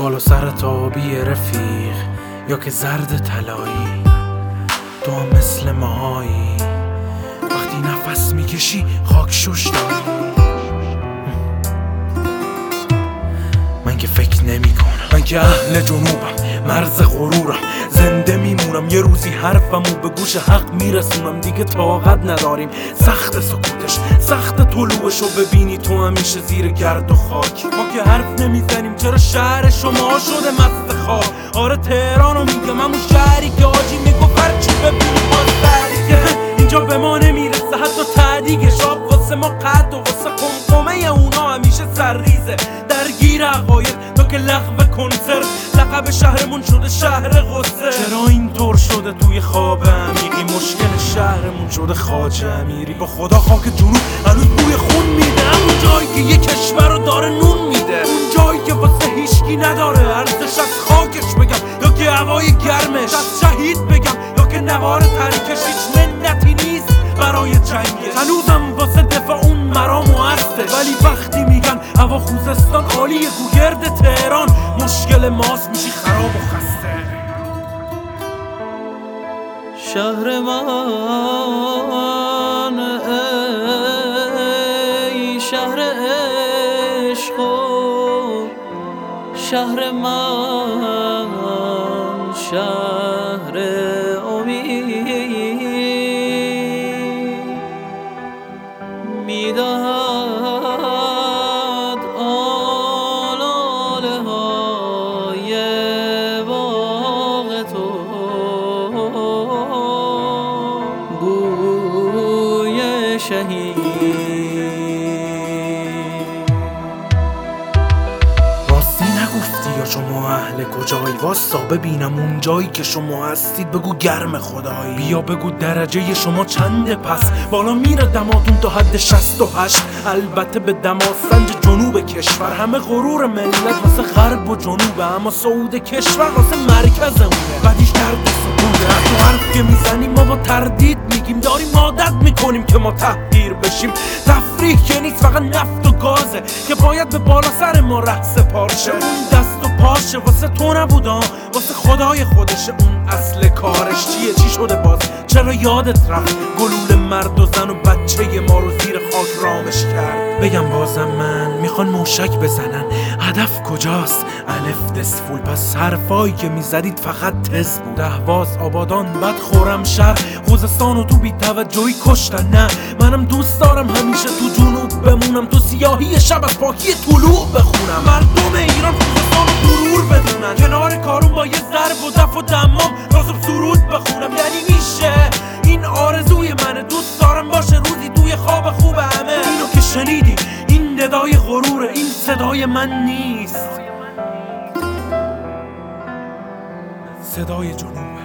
بالا سر تابی رفیق یا که زرد طلایی، تو هم مثل ماهایی وقتی نفس میکشی خاک شش داری. من که فکر نمی کنم، من که اهل جنوبم، مرز غرورم، زنده میمونم یه روزی حرفمو به گوش حق میرسونم. دیگه طاقت نداریم سخت سکوتش، سخت طلوعشو ببینی تو همیشه زیر گرد و خاک. ما که حرف نمیزنیم چرا شهر شما شده مست خواب. آره تهرانو میگم، همون شهری که آجی میگفت هرچی ببینی باز که اینجا به ما نمیرسه حتی تعدیگش. آب واسه ما قد و واسه قمقمه اونا همیشه سرریزه. درگیر عقاید تا که لغو کنسرت، لقب شهرمون شده شهر غصه. چرا اینطور شده توی خواب عمیقی، مشکل شهرمون شده خواجه امیری. با خدا خاک جنوب هنوز بوی خون میده، همون جایی که یه کشور رو داره نون میده، اون جایی که واسه هیچکی نداره ارزش. از خاکش بگم یا که هوای گرمش، از شهید بگم یا که نوار تریکش. هیچ منتی نیست برای جنگش، هنوزم واسه دفاع اون مرام و هسته. ولی وقتی میگن هوا خوزستان عالیه گوگرد تهران، مشکل ماست میشی خراب و خسته. شهر من ای شهر عشق و شهر من شهر امید، میدهد آلاله های باغ تو بوی شهید. راستی نگفتی یا شما اهل کجایی؟ واسا ببینم اون جایی که شما هستید بگو گرم خدایی. بیا بگو درجه شما چنده پس، بالا میره دماتون تا حد 68. البته به دماسنج جنوب کشور همه غرور ملت واسه غرب و جنوبه، اما صعود کشور واسه مرکز اونه. بعدیش درد سکوته، تو حرف که میزنیم ما با تردید میگیم، داریم عادت میکنیم که ما تحقیر بشیم. تفریح که نیست فقط نفت و گازه که باید به بالا سر ما رأس پارشه. اون دست و پاشه واسه تو نبودا، واسه خدای خودشه. اون اصل کارش چیه؟ چی شده باز؟ چرا یادت رفت گلوله مرد و زن و بچه ما رو زیر خاک رامش کرد؟ بگم بازم من میخوان موشک بزنن، هدف کجاست؟ الف دسفول. پس حرفایی که میزدید فقط تز بود. اهواز آبادان بد خورم شهر، خوزستان و تو بی توجهی کشتن. نه منم دوست دارم همیشه تو جنوب بمونم، تو سیاهی شب از پاکی طلوع بخونم. مردم ایران خوزستان و غرور بدونن، کنار کارون با یه ضرب و دف و دمام رازم سرود بخونم. یعنی میشه این آرزوی منه، دوست دارم باشه روزی توی خواب خوب همه. اینو که شنیدی این ندای غروره، این صدای من نیست، صدای جنوبه.